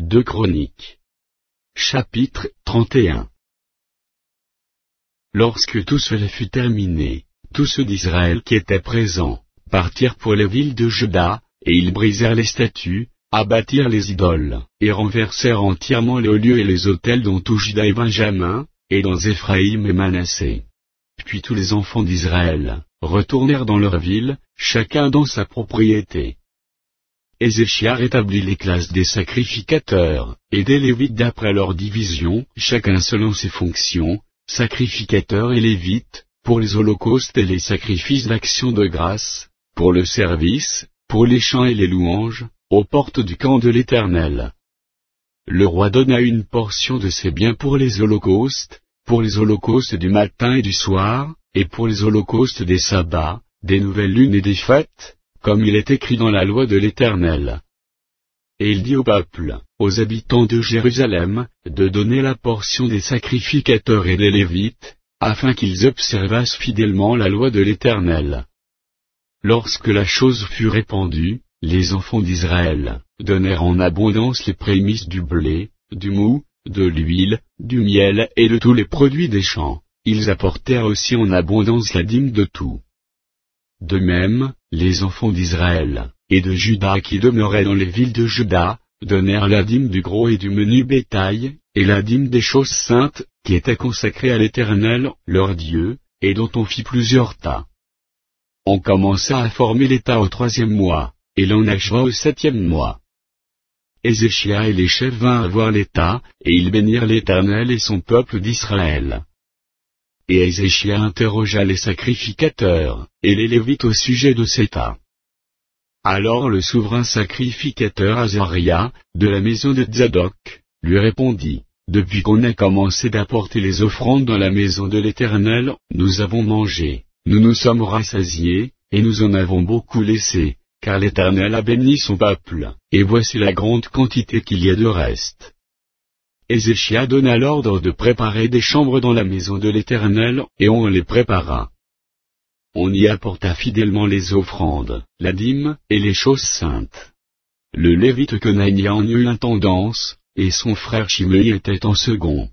2 Chroniques. Chapitre 31. Lorsque tout cela fut terminé, tous ceux d'Israël qui étaient présents partirent pour les villes de Juda, et ils brisèrent les statues, abattirent les idoles, et renversèrent entièrement les hauts lieux et les autels dans tout Juda et Benjamin, et dans Éphraïm et Manassé. Puis tous les enfants d'Israël retournèrent dans leur ville, chacun dans sa propriété. Ézéchias rétablit les classes des sacrificateurs, et des Lévites d'après leur division, chacun selon ses fonctions, sacrificateurs et Lévites, pour les holocaustes et les sacrifices d'action de grâce, pour le service, pour les chants et les louanges, aux portes du camp de l'Éternel. Le roi donna une portion de ses biens pour les holocaustes du matin et du soir, et pour les holocaustes des sabbats, des nouvelles lunes et des fêtes, comme il est écrit dans la loi de l'Éternel. Et il dit au peuple, aux habitants de Jérusalem, de donner la portion des sacrificateurs et des Lévites, afin qu'ils observassent fidèlement la loi de l'Éternel. Lorsque la chose fut répandue, les enfants d'Israël donnèrent en abondance les prémices du blé, du moût, de l'huile, du miel et de tous les produits des champs. Ils apportèrent aussi en abondance la dîme de tout. De même, les enfants d'Israël et de Juda qui demeuraient dans les villes de Juda, donnèrent la dîme du gros et du menu bétail, et la dîme des choses saintes, qui étaient consacrées à l'Éternel, leur Dieu, et dont on fit plusieurs tas. On commença à former les tas au 3e mois, et l'on acheva au 7e mois. Ézéchias et les chefs vinrent voir les tas, et ils bénirent l'Éternel et son peuple d'Israël. Et Ézéchias interrogea les sacrificateurs, et les Lévites au sujet de ces tas. Alors le souverain sacrificateur Azaria, de la maison de Tsadok, lui répondit, « Depuis qu'on a commencé d'apporter les offrandes dans la maison de l'Éternel, nous avons mangé, nous nous sommes rassasiés, et nous en avons beaucoup laissé, car l'Éternel a béni son peuple, et voici la grande quantité qu'il y a de reste. » Ézéchias donna l'ordre de préparer des chambres dans la maison de l'Éternel, et on les prépara. On y apporta fidèlement les offrandes, la dîme, et les choses saintes. Le Lévite Conania en eut l'intendance, et son frère Shimei était en second.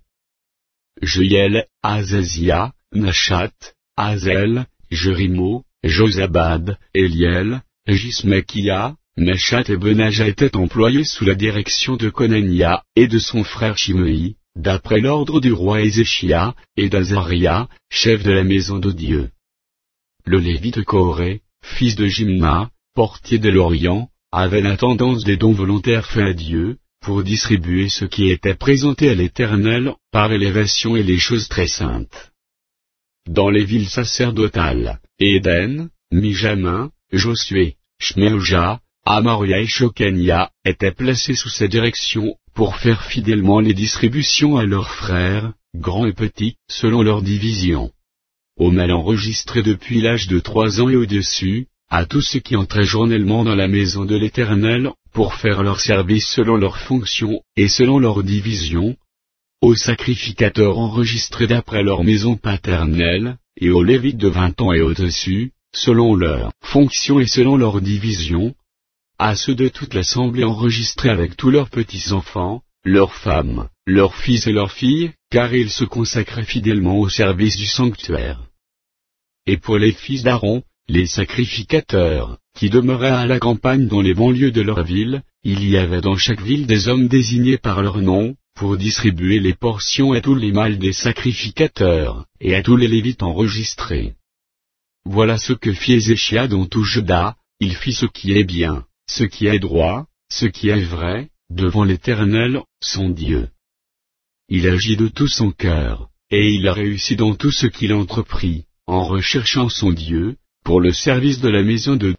Jeiel, Azazia, Nachat, Azel, Jerimo, Josabad, Eliel, Jismakia, Nachat et Benaja étaient employés sous la direction de Conania, et de son frère Shimei, d'après l'ordre du roi Ézéchias, et d'Azaria, chef de la maison de Dieu. Le Lévite Coré, fils de Jimma, portier de l'Orient, avait l'intendance des dons volontaires faits à Dieu, pour distribuer ce qui était présenté à l'Éternel, par élévation et les choses très saintes. Dans les villes sacerdotales, Éden, Mijamin, Josué, Shmeoja, Amaria et Shokania étaient placés sous sa direction, pour faire fidèlement les distributions à leurs frères, grands et petits, selon leur division. Aux mâles enregistrés depuis l'âge de 3 ans et au-dessus, à tous ceux qui entraient journellement dans la maison de l'Éternel, pour faire leur service selon leurs fonctions, et selon leur division, aux sacrificateurs enregistrés d'après leur maison paternelle, et aux Lévites de 20 ans et au-dessus, selon leurs fonctions et selon leur division, à ceux de toute l'assemblée enregistrés avec tous leurs petits-enfants, leurs femmes, leurs fils et leurs filles, car ils se consacraient fidèlement au service du sanctuaire. Et pour les fils d'Aaron, les sacrificateurs, qui demeuraient à la campagne dans les banlieues de leur ville, il y avait dans chaque ville des hommes désignés par leur nom, pour distribuer les portions à tous les mâles des sacrificateurs, et à tous les Lévites enregistrés. Voilà ce que fit Ézéchias dans tout Juda, il fit ce qui est bien, ce qui est droit, ce qui est vrai, devant l'Éternel, son Dieu. Il agit de tout son cœur, et il a réussi dans tout ce qu'il entreprit, en recherchant son Dieu, pour le service de la maison de